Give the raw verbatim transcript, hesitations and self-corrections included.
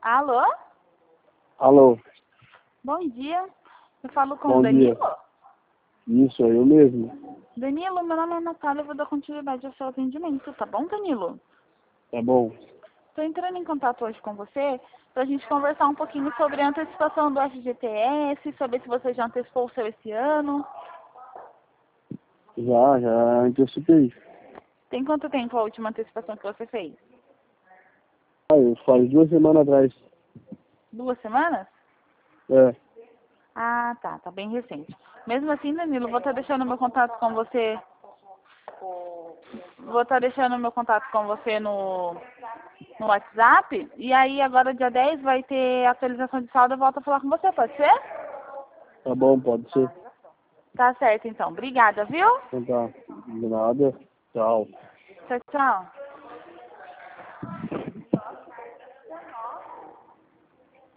Alô? Alô, Bom dia. Eu falo com bom o Danilo? dia. Isso, é eu mesmo. Danilo, meu nome é Natália, eu vou dar continuidade ao seu atendimento, tá bom, Danilo? Tá bom? Estou entrando em contato hoje com você para a gente conversar um pouquinho sobre a antecipação do F G T S, saber se você já antecipou o seu esse ano. Já, já antecipei. Tem quanto tempo a última antecipação que você fez? Ah, eu faz duas semanas atrás. Duas semanas? É, Ah, tá, tá bem recente. Mesmo assim, Danilo, vou estar deixando meu contato com você. Vou estar deixando meu contato com você no, no WhatsApp. E aí, agora dia dez vai ter atualização de saldo. Eu volto a falar com você, pode ser? tá bom, pode ser. Tá certo, então. Obrigada, viu? Então tá. De nada. Tchau. Tchau, tchau.